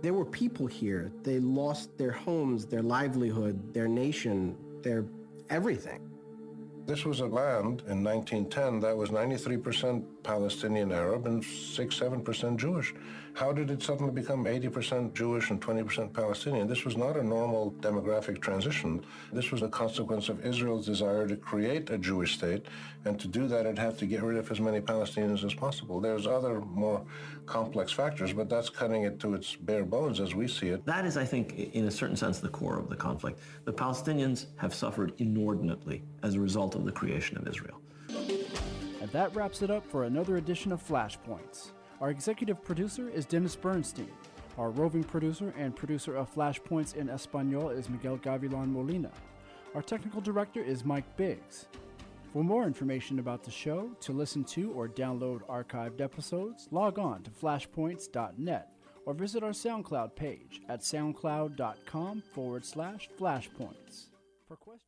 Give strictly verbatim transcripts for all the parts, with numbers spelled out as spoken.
There were people here. They lost their homes, their livelihood, their nation, their everything. This was a land in nineteen ten that was ninety-three percent Palestinian Arab and six, seven percent Jewish. How did it suddenly become eighty percent Jewish and twenty percent Palestinian? This was not a normal demographic transition. This was a consequence of Israel's desire to create a Jewish state, and to do that it had to get rid of as many Palestinians as possible. There's other more complex factors, but that's cutting it to its bare bones as we see it. That is, I think, in a certain sense, the core of the conflict. The Palestinians have suffered inordinately as a result of the creation of Israel. And that wraps it up for another edition of Flashpoints. Our executive producer is Dennis Bernstein. Our roving producer and producer of Flashpoints in Espanol is Miguel Gavilan Molina. Our technical director is Mike Biggs. For more information about the show, to listen to or download archived episodes, log on to flashpoints dot net or visit our SoundCloud page at soundcloud.com forward slash flashpoints. For questions...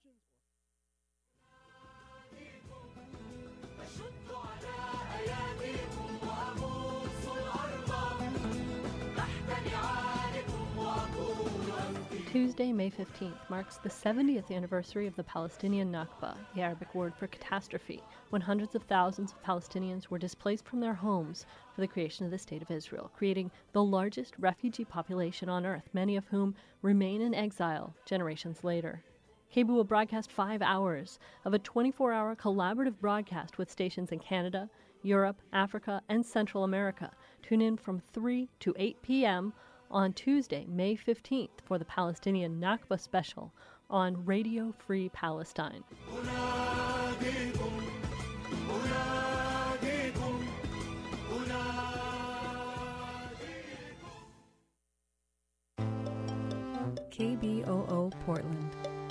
Tuesday, May fifteenth, marks the seventieth anniversary of the Palestinian Nakba, the Arabic word for catastrophe, when hundreds of thousands of Palestinians were displaced from their homes for the creation of the State of Israel, creating the largest refugee population on earth, many of whom remain in exile generations later. K B O will broadcast five hours of a twenty-four hour collaborative broadcast with stations in Canada, Europe, Africa, and Central America. Tune in from three to eight p.m. on Tuesday, May fifteenth, for the Palestinian Nakba special on Radio Free Palestine. K B O O Portland.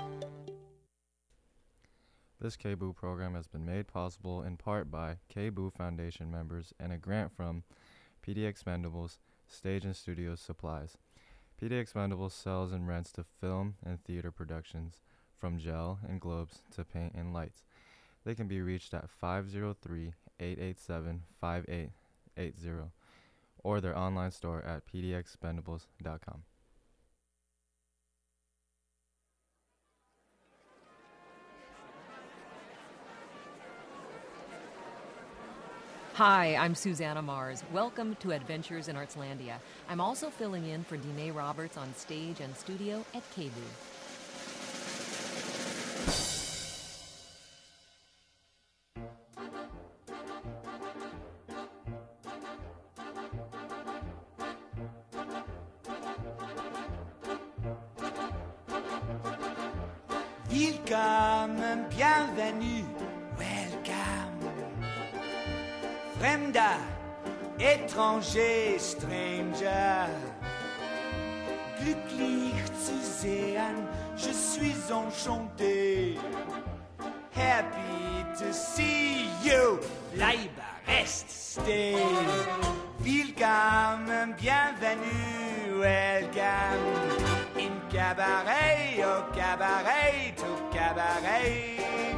This K B O O program has been made possible in part by K B O O Foundation members and a grant from P D Expendables Stage and Studio Supplies. P D Expendables sells and rents to film and theater productions, from gel and globes to paint and lights. They can be reached at five oh three, eight eight seven, five eight eight zero or their online store at p d expendables dot com. Hi, I'm Susanna Mars. Welcome to Adventures in Artslandia. I'm also filling in for Dene Roberts on stage and studio at K B O O. Welcome, bienvenue, welcome. Fremder, étranger, stranger. Glücklich zu sehen, je suis enchanté. Happy to see you, bleibe, reste, stay. Welcome, bienvenue, welcome. In cabaret, au cabaret, au cabaret.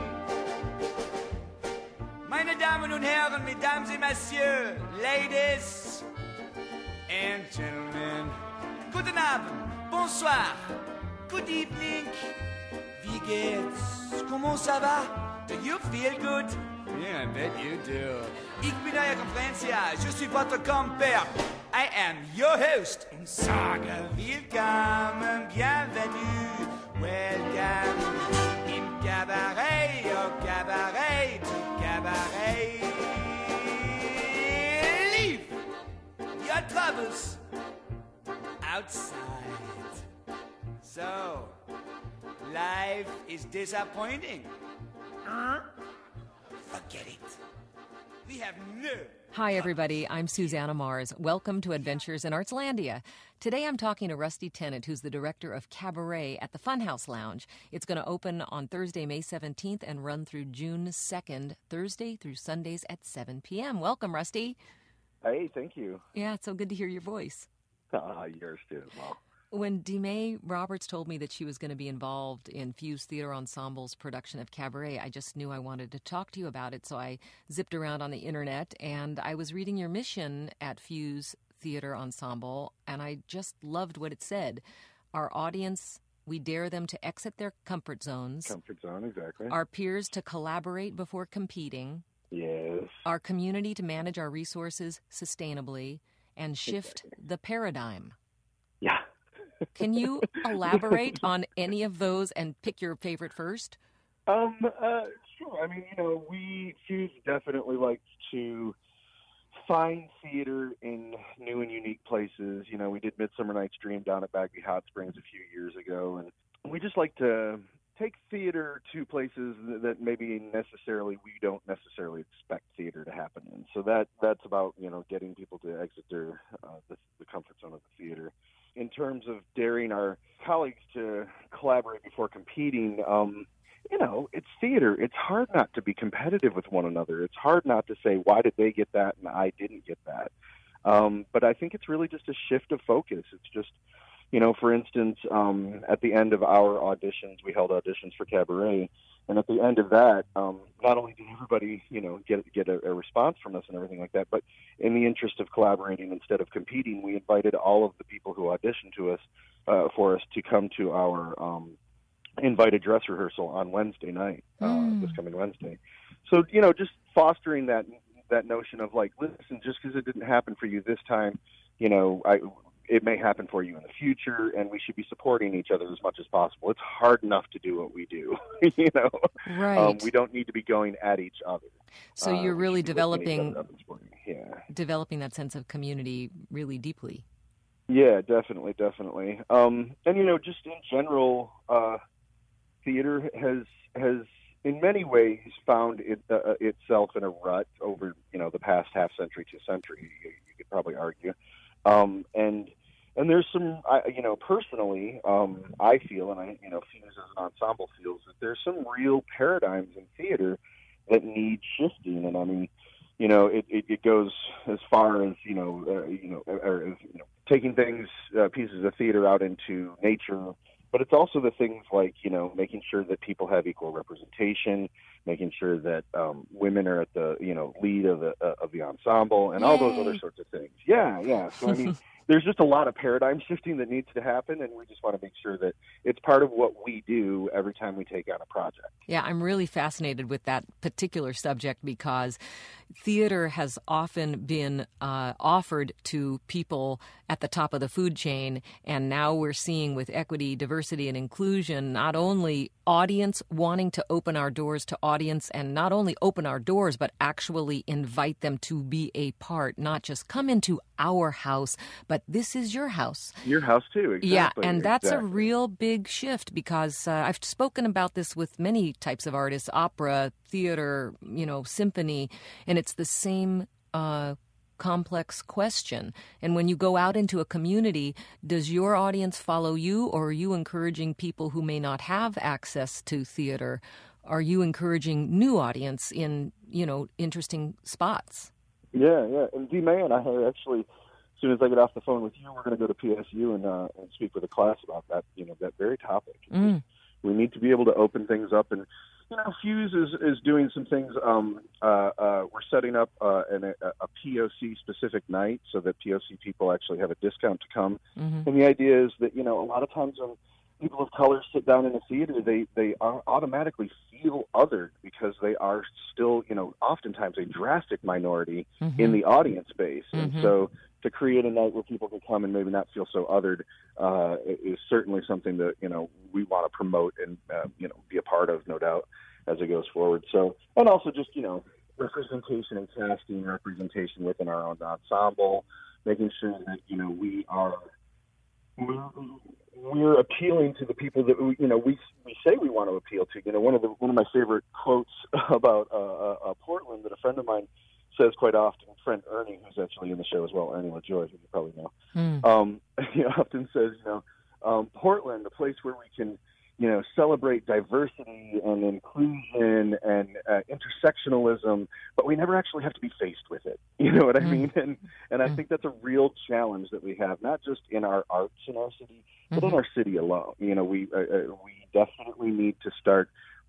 Meine Damen und Herren, Mesdames et Messieurs, Ladies and Gentlemen, guten Abend, bonsoir, good evening, wie geht's, comment ça va, do you feel good? Yeah, I bet you do. Ich bin euer Konferenzia, je suis votre compère, I am your host, und sage willkommen, bienvenue, welcome. In cabaret, au cabaret, au cabaret. Leave your troubles outside. So, life is disappointing. Huh? Forget it. We have no... Hi, everybody. I'm Susanna Mars. Welcome to Adventures in Artslandia. Today I'm talking to Rusty Tennant, who's the director of Cabaret at the Funhouse Lounge. It's going to open on Thursday, May seventeenth and run through June second, Thursday through Sundays at seven p.m. Welcome, Rusty. Hey, thank you. Yeah, it's so good to hear your voice. Ah, yours too. Well, When Dene Roberts told me that she was going to be involved in Fuse Theater Ensemble's production of Cabaret, I just knew I wanted to talk to you about it, so I zipped around on the internet, and I was reading your mission at Fuse theater ensemble, and I just loved what it said. Our audience, we dare them to exit their comfort zones. Comfort zone, exactly. Our peers to collaborate before competing. Yes. Our community to manage our resources sustainably and shift Exactly. the paradigm. Yeah. Can you elaborate on any of those and pick your favorite first? Um, uh, sure. I mean, you know, we Fuse definitely likes to find theater in new and unique places. You know, we did Midsummer Night's Dream down at Bagby Hot Springs a few years ago, and we just like to take theater to places that maybe necessarily we don't necessarily expect theater to happen in. So that that's about, you know, getting people to exit their uh, the, the comfort zone of the theater. In terms of daring our colleagues to collaborate before competing, um, you know, it's theater. It's hard not to be competitive with one another. It's hard not to say, why did they get that and I didn't get that? Um, but I think it's really just a shift of focus. It's just, you know, for instance, um, at the end of our auditions, we held auditions for Cabaret. And at the end of that, um, not only did everybody, you know, get get a, a response from us and everything like that, but in the interest of collaborating instead of competing, we invited all of the people who auditioned to us uh, for us to come to our um, invited dress rehearsal on Wednesday night, uh, Mm. this coming Wednesday. So, you know, just fostering that that notion of like, listen, just because it didn't happen for you this time, you know, I. it may happen for you in the future, and we should be supporting each other as much as possible. It's hard enough to do what we do, you know. Right. Um, we don't need to be going at each other. So Uh, you're we really should be lifting each developing other up and supporting. Yeah. developing that sense of community really deeply. Yeah, definitely, definitely. Um, and you know, just in general, uh, theater has has in many ways found it, uh, itself in a rut over you know the past half century to century. You, you could probably argue. Um, and and there's some, I, you know, personally, um, I feel, and I, you know, Fuse as an ensemble feels that there's some real paradigms in theater that need shifting. And I mean, you know, it, it, it goes as far as you know, uh, you know, or, you know, taking things, uh, pieces of theater out into nature. But it's also the things like, you know, making sure that people have equal representation, making sure that um, women are at the, you know, lead of the uh, of the ensemble, and Yay. all those other sorts of things. Yeah, yeah. So I mean, there's just a lot of paradigm shifting that needs to happen, and we just want to make sure that it's part of what we do every time we take on a project. Yeah, I'm really fascinated with that particular subject because theater has often been uh, offered to people at the top of the food chain, and now we're seeing with equity, diversity, and inclusion, not only audience wanting to open our doors to audience, and not only open our doors, but actually invite them to be a part, not just come into our house, but this is your house. Your house too, exactly. Yeah, and that's exactly. a real big shift because uh, I've spoken about this with many types of artists, opera, theater, you know, symphony, and it's the same uh, complex question. And when you go out into a community, does your audience follow you, or are you encouraging people who may not have access to theater? Are you encouraging new audience in, you know, interesting spots? Yeah, yeah. And D. May and I are actually, as soon as I get off the phone with you, we're going to go to P S U and uh, and speak with a class about that, you know, that very topic. Mm. We need to be able to open things up, and you know, Fuse is, is doing some things. Um, uh, uh, we're setting up uh, an, a, a P O C specific night so that P O C people actually have a discount to come. Mm-hmm. And the idea is that, you know, a lot of times when people of color sit down in a theater, they they are automatically feel othered because they are still, you know, oftentimes a drastic minority Mm-hmm. in the audience base. Mm-hmm. And so to create a night where people can come and maybe not feel so othered uh, is certainly something that, you know, we want to promote and, uh, you know, be a part of, no doubt, as it goes forward. So, and also just, you know, representation and casting, representation within our own ensemble, making sure that, you know, we are, we're, we're appealing to the people that, we, you know, we we say we want to appeal to. You know, one of the one of my favorite quotes about uh, uh, Portland that a friend of mine says quite often, friend Ernie, who's actually in the show as well, Ernie LaJoy, who you probably know, Mm. um, he often says, you know, um, Portland, a place where we can, you know, celebrate diversity and inclusion and uh, intersectionalism, but we never actually have to be faced with it. You know what I Mm. mean? And and I Mm. think that's a real challenge that we have, not just in our arts in our city, but Mhm. in our city alone. You know, we uh, uh, we definitely need to start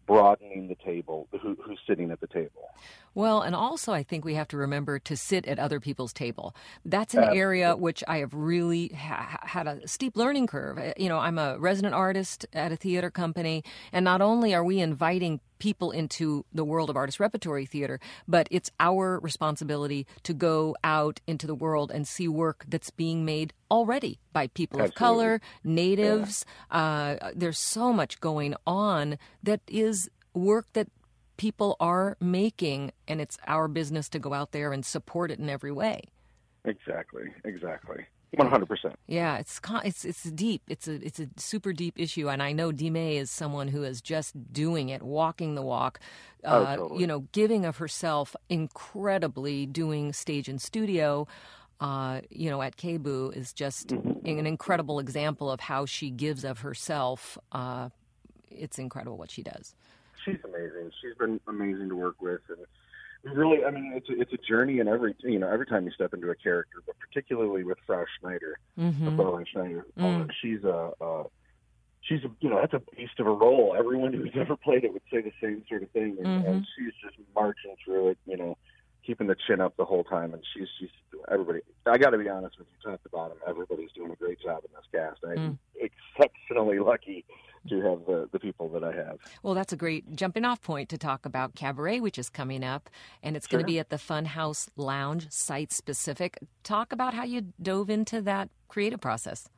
broadening the table, who, who's sitting at the table. Well, and also I think we have to remember to sit at other people's table. That's an Absolutely. area which I have really ha- had a steep learning curve. You know, I'm a resident artist at a theater company, and not only are we inviting people into the world of artist repertory theater, but it's our responsibility to go out into the world and see work that's being made already by people Absolutely. of color, natives. Yeah. Uh, there's so much going on that is work that people are making, and it's our business to go out there and support it in every way. Exactly, exactly. one hundred percent. Yeah, it's it's it's deep. It's a it's a super deep issue, and I know Dime is someone who is just doing it, walking the walk. Uh, oh, totally. You know, giving of herself incredibly, doing stage and studio. Uh, you know, at K B U is just mm-hmm. an incredible example of how she gives of herself. Uh, it's incredible what she does. She's amazing. She's been amazing to work with, and really, I mean, it's a, it's a journey in every you know every time you step into a character, but particularly with Frau Schneider, mm-hmm. Fraulein Schneider. Mm. Uh, she's a uh, she's a, you know that's a beast of a role. Everyone who's ever played it would say the same sort of thing, and, mm-hmm. and she's just marching through it, you know, keeping the chin up the whole time. And she's she's everybody. I got to be honest with you, top to bottom, everybody's doing a great job in this cast. I'm mm. exceptionally lucky to have the, the people that I have. Well, that's a great jumping off point to talk about Cabaret, which is coming up, and it's sure. going to be at the Funhouse Lounge, site specific. Talk about how you dove into that creative process.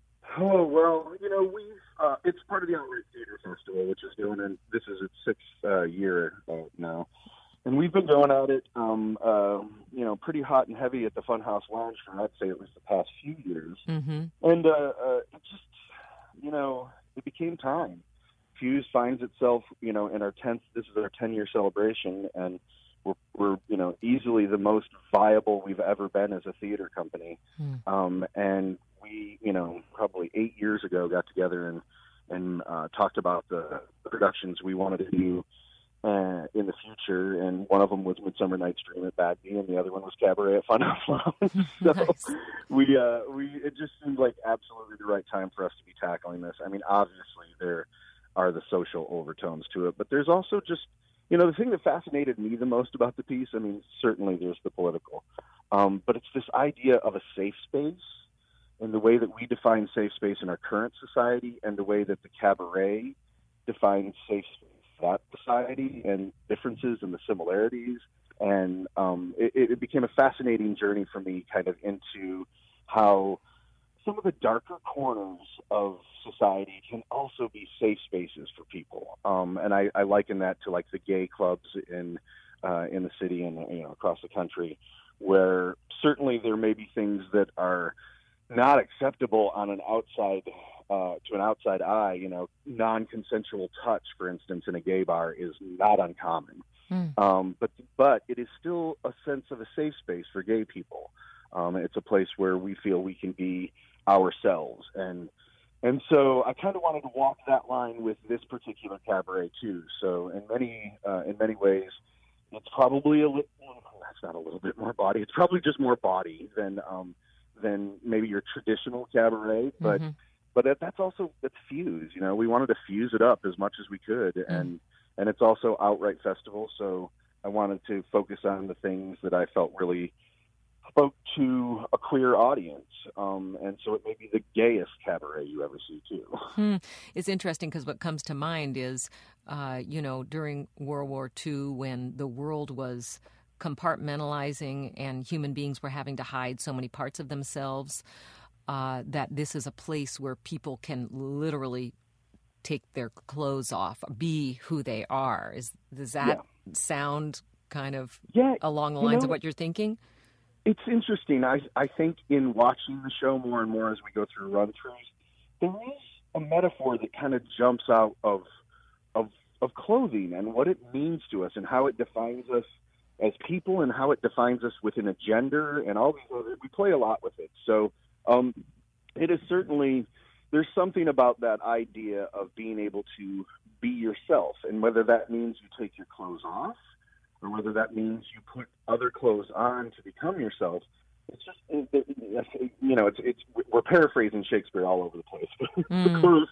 Oh, well, you know, we've, uh, it's part of the Outright Theater Festival, which is going in, this is its sixth uh, year uh, now. And we've been going at it, um, uh, you know, pretty hot and heavy at the Funhouse Lounge for, I'd say, at least the past few years. Mm-hmm. And uh, uh, it just, you know, it became time. Fuse finds itself, you know, in our tenth, this is our ten-year celebration, and we're, we're, you know, easily the most viable we've ever been as a theater company. Mm. Um, and we, you know, probably eight years ago got together and, and uh, talked about the productions we wanted to do Uh, in the future, and one of them was Midsummer Night's Dream at Bagby, and the other one was Cabaret at Funhouse Lounge. So nice. we, uh, we, it just seemed like absolutely the right time for us to be tackling this. I mean, obviously there are the social overtones to it, but there's also just, you know, the thing that fascinated me the most about the piece. I mean, certainly there's the political, um, but it's this idea of a safe space, and the way that we define safe space in our current society, and the way that the Cabaret defines safe space that society, and differences and the similarities. And um, it, it became a fascinating journey for me, kind of into how some of the darker corners of society can also be safe spaces for people. Um, and I, I liken that to like the gay clubs in uh, in the city and, you know, across the country, where certainly there may be things that are not acceptable on an outside Uh, to an outside eye. You know, non-consensual touch, for instance, in a gay bar is not uncommon. Mm. Um, but but it is still a sense of a safe space for gay people. Um, it's a place where we feel we can be ourselves, and and so I kind of wanted to walk that line with this particular Cabaret too. So in many uh, in many ways, it's probably a little. That's not a little bit more body. It's probably just more body than um, than maybe your traditional Cabaret, but. Mm-hmm. But that's also, that's Fuse, you know, we wanted to fuse it up as much as we could. Mm. And, and it's also Outright Festival. So I wanted to focus on the things that I felt really spoke to a queer audience. Um, and so it may be the gayest Cabaret you ever see too. Hmm. It's interesting because what comes to mind is, uh, you know, during World War Two, when the world was compartmentalizing and human beings were having to hide so many parts of themselves, Uh, that this is a place where people can literally take their clothes off, be who they are. Is does that yeah. sound kind of yeah, along the lines know, of what you're thinking? It's interesting. I I think in watching the show more and more as we go through run-throughs, there is a metaphor that kind of jumps out of of of clothing and what it means to us and how it defines us as people and how it defines us within a gender and all these other. We play a lot with it. So. Um, it is certainly, there's something about that idea of being able to be yourself, and whether that means you take your clothes off or whether that means you put other clothes on to become yourself. It's just, it, it, you know, it's, it's, we're paraphrasing Shakespeare all over the place, but mm. the clothes that makes it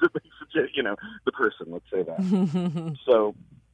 you know, the person, let's say that. So,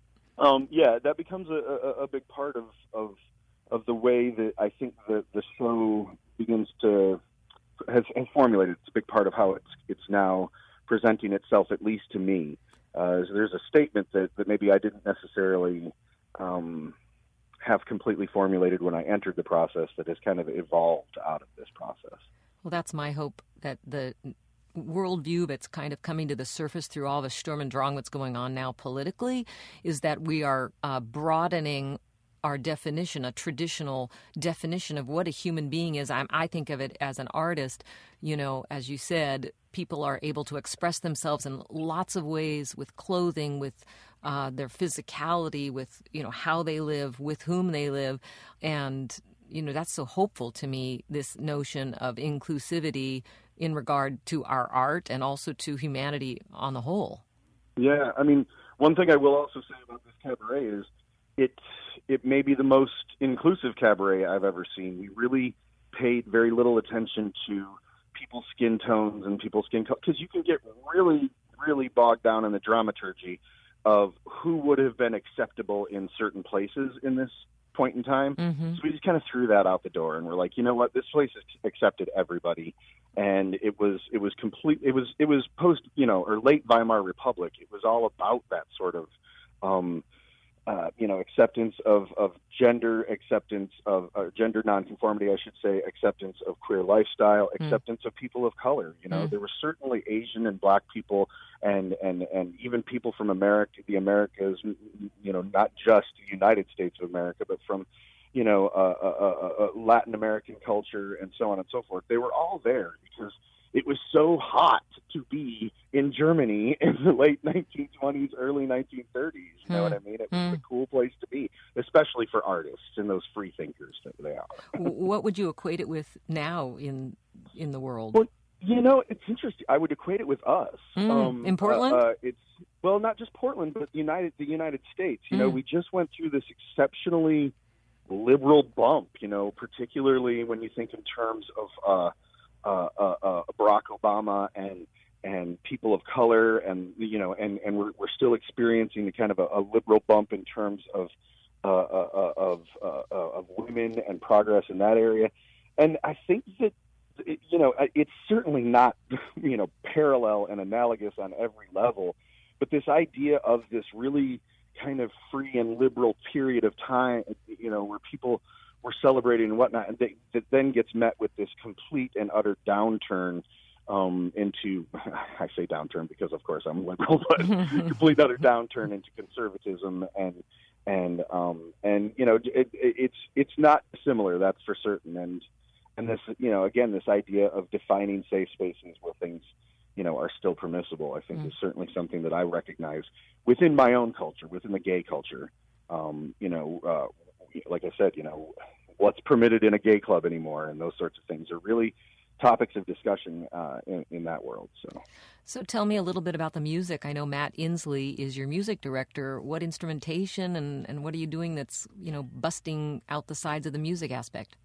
um, yeah, that becomes a, a, a big part of, of of the way that I think that the show begins to has, has formulated. It's a big part of how it's it's now presenting itself, at least to me. Uh, there's a statement that, that maybe I didn't necessarily um, have completely formulated when I entered the process that has kind of evolved out of this process. Well, that's my hope, that the worldview that's kind of coming to the surface through all the Sturm und Drang that's going on now politically is that we are uh, broadening our definition, a traditional definition of what a human being is. I'm, I think of it as an artist. You know, as you said, people are able to express themselves in lots of ways with clothing, with uh, their physicality, with, you know, how they live, with whom they live. And, you know, that's so hopeful to me, this notion of inclusivity in regard to our art and also to humanity on the whole. Yeah, I mean, one thing I will also say about this cabaret is it it may be the most inclusive cabaret I've ever seen. We really paid very little attention to people's skin tones and people's skin color, because you can get really, really bogged down in the dramaturgy of who would have been acceptable in certain places in this point in time. Mm-hmm. So we just kind of threw that out the door, and we're like, you know what, this place has accepted everybody. And it was it was complete. It was it was post you know or late Weimar Republic. It was all about that sort of um, uh, you know acceptance of, of gender, acceptance of uh, gender nonconformity, I should say, acceptance of queer lifestyle, mm. acceptance of people of color. You know, mm. there were certainly Asian and Black people, and, and, and even people from America, the Americas. You know, not just the United States of America, but from you know, uh, uh, uh, Latin American culture and so on and so forth. They were all there because it was so hot to be in Germany in the late nineteen twenties, early nineteen thirties. You know mm. what I mean? It was mm. a cool place to be, especially for artists and those free thinkers that they are. What would you equate it with now in in the world? Well, you know, it's interesting. I would equate it with us. Mm. Um, in Portland? Uh, uh, it's well, not just Portland, but the United the United States. You mm. know, we just went through this exceptionally liberal bump, you know, particularly when you think in terms of uh, uh, uh, uh, Barack Obama and and people of color, and you know, and, and we're we're still experiencing kind of a, a liberal bump in terms of uh, uh, of uh, of women and progress in that area. And I think that it, you know, it's certainly not you know parallel and analogous on every level, but this idea of this really kind of free and liberal period of time, you know, where people were celebrating and whatnot, and they, that then gets met with this complete and utter downturn um, into, I say downturn because, of course, I'm liberal, but complete utter downturn into conservatism, and and um, and you know, it, it, it's it's not similar, that's for certain, and and this, you know, again, this idea of defining safe spaces where things, you know, are still permissible, I think mm. is certainly something that I recognize within my own culture, within the gay culture. Um, you know, uh, like I said, you know, what's permitted in a gay club anymore, and those sorts of things are really topics of discussion uh, in, in that world. So, so tell me a little bit about the music. I know Matt Inslee is your music director. What instrumentation and, and what are you doing that's, you know, busting out the sides of the music aspect?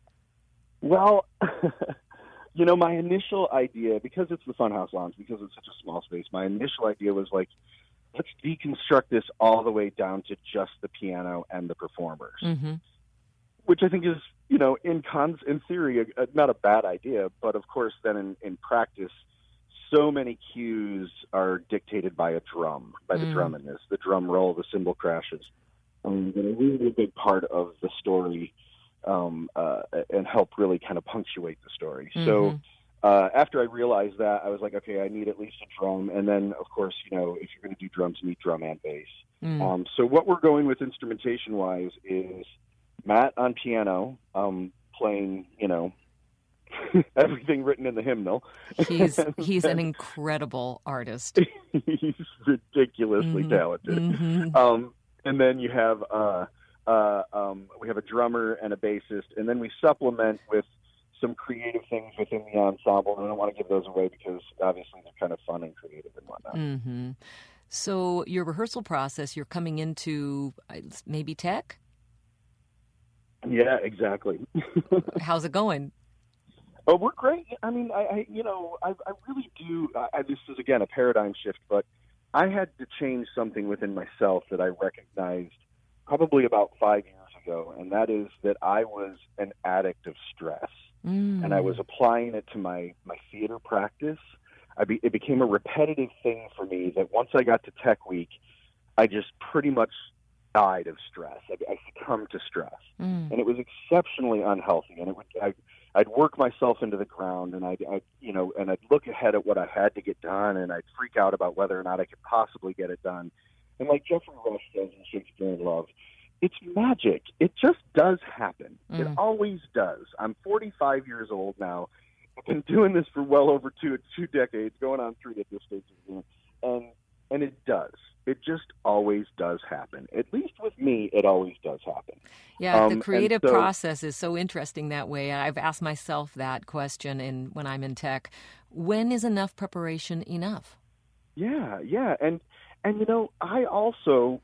Well, you know, my initial idea, because it's the Funhouse Lounge, because it's such a small space, my initial idea was like, let's deconstruct this all the way down to just the piano and the performers, mm-hmm. which I think is, you know, in cons in theory, a, a, not a bad idea, but of course then in, in practice, so many cues are dictated by a drum, by the mm. drum in this, the drum roll, the cymbal crashes. Um, and a really big part of the story um, uh, and help really kind of punctuate the story. Mm-hmm. So uh, after I realized that, I was like, okay, I need at least a drum. And then, of course, you know, if you're going to do drums, you need drum and bass. Mm. Um, so what we're going with instrumentation-wise is Matt on piano, um, playing, you know, everything written in the hymnal. He's he's an incredible artist. He's ridiculously mm-hmm. talented. Mm-hmm. Um, and then you have uh, uh, um, we have a drummer and a bassist, and then we supplement with some creative things within the ensemble. And I don't want to give those away because obviously they're kind of fun and creative and whatnot. Mm-hmm. So your rehearsal process, you're coming into maybe tech? Yeah, exactly. How's it going? Oh, we're great. I mean, I, I you know, I, I really do. I, this is again a paradigm shift, but I had to change something within myself that I recognized probably about five years ago, and that is that I was an addict of stress, Mm. and I was applying it to my, my theater practice. I be, it became a repetitive thing for me that once I got to Tech Week, I just pretty much died of stress. I, I succumbed to stress, Mm. and it was exceptionally unhealthy. And it would, I, I'd work myself into the ground, and I'd, I'd, you know, and I'd look ahead at what I had to get done, and I'd freak out about whether or not I could possibly get it done. And like Jeffrey Rush says in Shakespeare in Love, it's magic. It just does happen. Mm. It always does. I'm forty-five years old now. I've been doing this for well over two two decades, going on three at this stage of the game, and and it does. It just always does happen. At least with me, it always does happen. Yeah, Um, the creative and so- process is so interesting that way. I've asked myself that question in, when I'm in tech. When is enough preparation enough? Yeah, yeah, and and you know, I also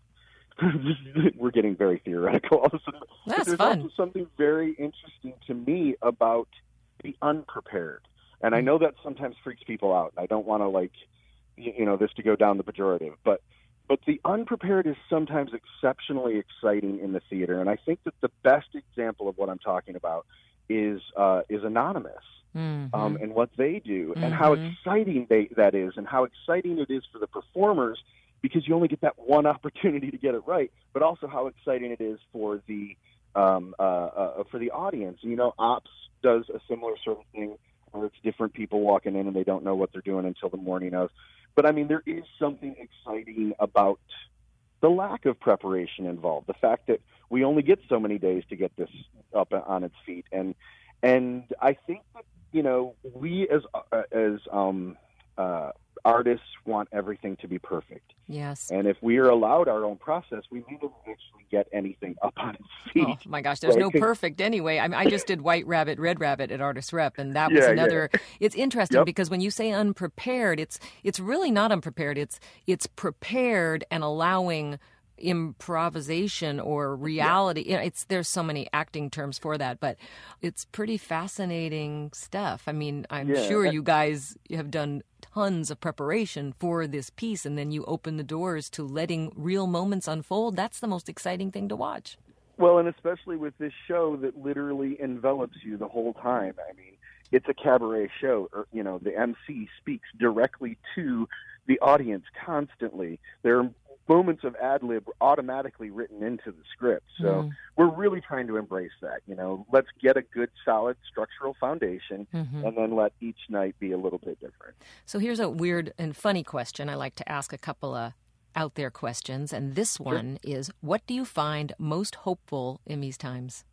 we're getting very theoretical all of a sudden. But That's there's fun. also something very interesting to me about the unprepared, and I know that sometimes freaks people out. I don't want to like you, you know this to go down the pejorative, but but the unprepared is sometimes exceptionally exciting in the theater, and I think that the best example of what I'm talking about is uh, is Anonymous. Mhm. Um, and what they do, and how Mhm. exciting they, that is, and how exciting it is for the performers, because you only get that one opportunity to get it right, but also how exciting it is for the um, uh, uh, for the audience. You know, Ops does a similar sort of thing where it's different people walking in and they don't know what they're doing until the morning of. But I mean, there is something exciting about the lack of preparation involved, the fact that we only get so many days to get this up on its feet, and and I think that you know we as uh, as um, uh, artists want everything to be perfect. Yes. And if we are allowed our own process, we may never actually get anything up on its feet. Oh my gosh, there's Right? no 'Cause- perfect anyway. I, mean, I just did White Rabbit, Red Rabbit at Artist Rep, and that was Yeah, yeah. another. It's interesting Yep. because when you say unprepared, it's it's really not unprepared. It's it's prepared and allowing improvisation or reality. You know, it's there's so many acting terms for that, but it's pretty fascinating stuff. I mean, I'm Yeah. sure you guys have done tons of preparation for this piece, and then you open the doors to letting real moments unfold. That's the most exciting thing to watch. Well, and especially with this show that literally envelops you the whole time. I mean, it's a cabaret show. Or, you know, the M C speaks directly to the audience constantly. There are moments of ad lib automatically written into the script. So Mm. we're really trying to embrace that. You know, let's get a good, solid structural foundation, Mhm. and then let each night be a little bit different. So here's a weird and funny question. I like to ask a couple of out there questions, and this one is: what do you find most hopeful in these times?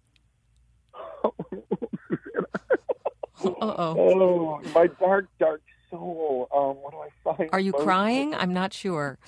Uh-oh. Oh, my dark, dark soul. Um, what do I find? Are you most crying? I'm not sure.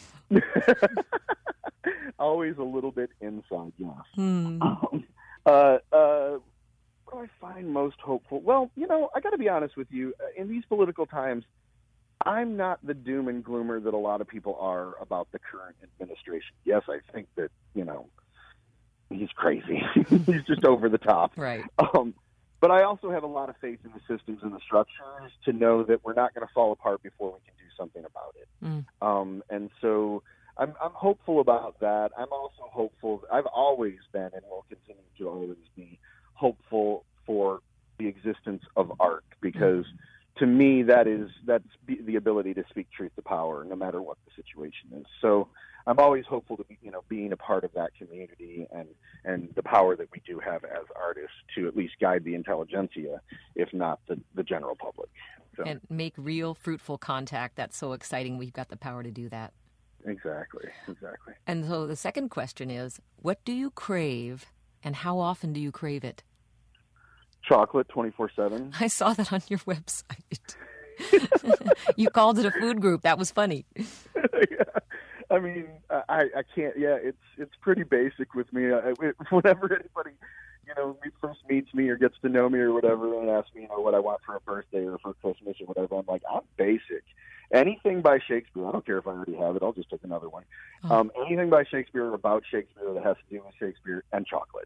Always a little bit inside, yes. Hmm. Um, uh, uh, what do I find most hopeful? Well, you know, I got to be honest with you. In these political times, I'm not the doom and gloomer that a lot of people are about the current administration. Yes, I think that, you know, he's crazy. He's just over the top. Right. Um, but I also have a lot of faith in the systems and the structures to know that we're not going to fall apart before we can do something about it. Mm. Um, and so I'm, I'm hopeful about that. I'm also hopeful. I've always been and will continue to always be hopeful for the existence of art, because to me that is that's be, the ability to speak truth to power, no matter what the situation is. So I'm always hopeful to be, you know, being a part of that community and, and the power that we do have as artists to at least guide the intelligentsia, if not the, the general public. So, And make real, fruitful contact. That's so exciting. We've got the power to do that. exactly, exactly. And so the second question is, what do you crave, and how often do you crave it? Chocolate twenty-four seven. I saw that on your website. You called it a food group. That was funny. Yeah. I mean, I, I can't. Yeah, it's it's pretty basic with me. I, whenever anybody, you know, first meets me or gets to know me or whatever, and asks me, you know, what I want for a birthday or for Christmas or whatever, I'm like, I'm basic. Anything by Shakespeare. I don't care if I already have it. I'll just take another one. Oh. Um, anything by Shakespeare or about Shakespeare that has to do with Shakespeare and chocolate.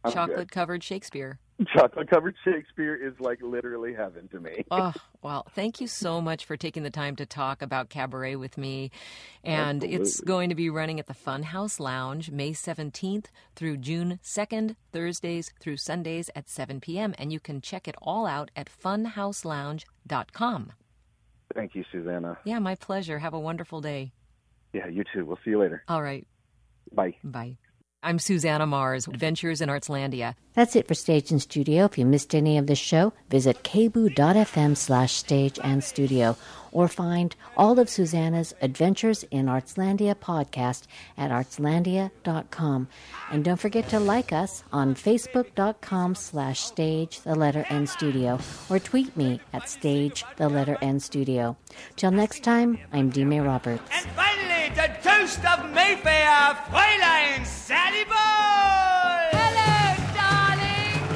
chocolate-covered Shakespeare. Chocolate-covered Shakespeare is like literally heaven to me. Oh, well, thank you so much for taking the time to talk about cabaret with me. And Absolutely. It's going to be running at the Funhouse Lounge May seventeenth through June second, Thursdays through Sundays at seven p.m. And you can check it all out at funhouse lounge dot com. Thank you, Susanna. Yeah, my pleasure. Have a wonderful day. Yeah, you too. We'll see you later. All right. Bye. Bye. I'm Susanna Mars, Adventures in Artslandia. That's it for Stage and Studio. If you missed any of the show, visit kboo.fm slash stage and studio or find all of Susanna's Adventures in Artslandia podcast at artslandia dot com. And don't forget to like us on facebook.com slash stage, the letter N studio, or tweet me at stage, the letter N studio. Till next time, I'm Dime Roberts. And finally, the toast of Mayfair, Fräulein Sally Ball! Hello, darlings!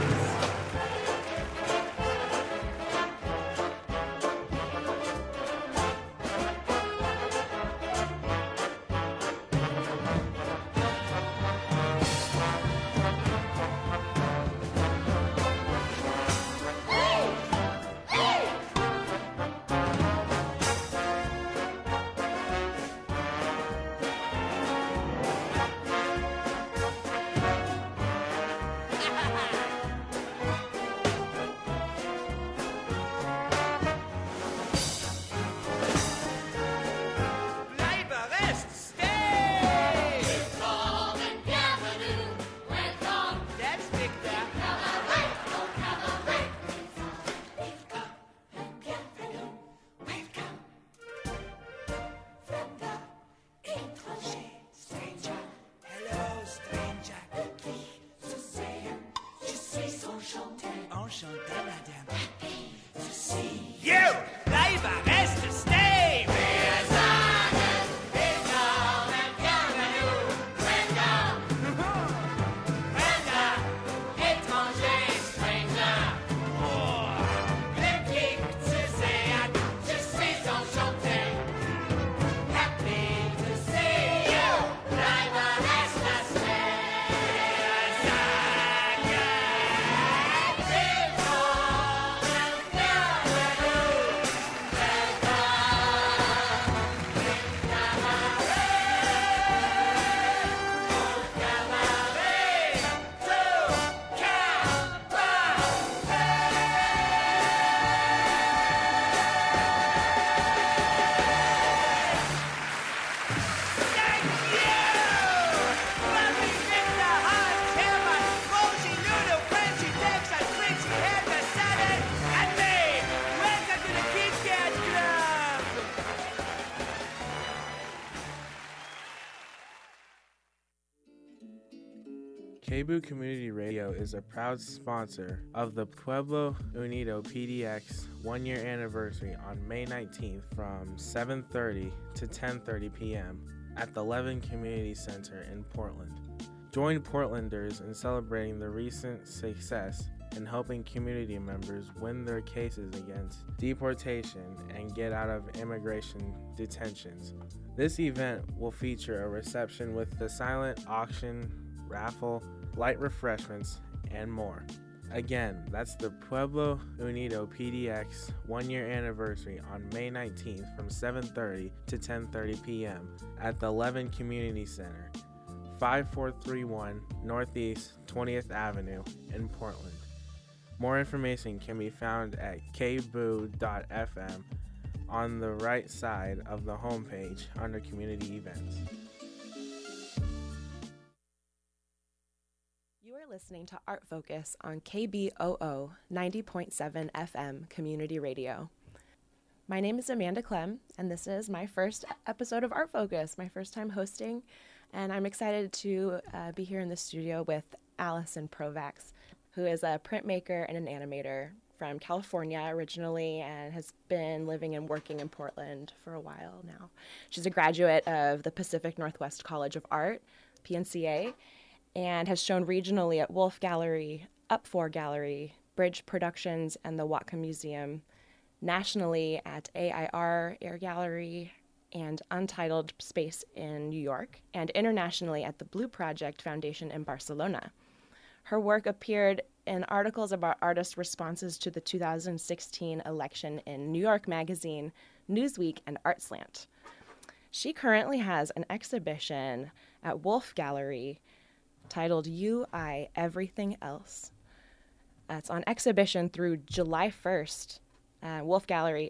KBOO Community Radio is a proud sponsor of the Pueblo Unido P D X one-year anniversary on May nineteenth from seven thirty to ten thirty p.m. at the Levin Community Center in Portland. Join Portlanders in celebrating the recent success in helping community members win their cases against deportation and get out of immigration detentions. This event will feature a reception with the silent auction, raffle, light refreshments, and more. Again, that's the Pueblo Unido P D X one-year anniversary on May nineteenth from seven thirty to ten thirty p.m. at the Levin Community Center, five four three one Northeast twentieth Avenue in Portland. More information can be found at k boo dot f m on the right side of the homepage under Community Events. You are listening to Art Focus on K B O O ninety point seven F M Community Radio. My name is Amanda Clem, and this is my first episode of Art Focus, my first time hosting, and I'm excited to uh, be here in the studio with Allison Provax, who is a printmaker and an animator from California originally and has been living and working in Portland for a while now. She's a graduate of the Pacific Northwest College of Art, P N C A, and has shown regionally at Wolf Gallery, Up four Gallery, Bridge Productions, and the Whatcom Museum, nationally at A I R Air Gallery and Untitled Space in New York, and internationally at the Blue Project Foundation in Barcelona. Her work appeared in articles about artists' responses to the two thousand sixteen election in New York Magazine, Newsweek, and Artslant. She currently has an exhibition at Wolf Gallery titled You, I, Everything Else. Uh, it's on exhibition through July first. Uh, Wolf Gallery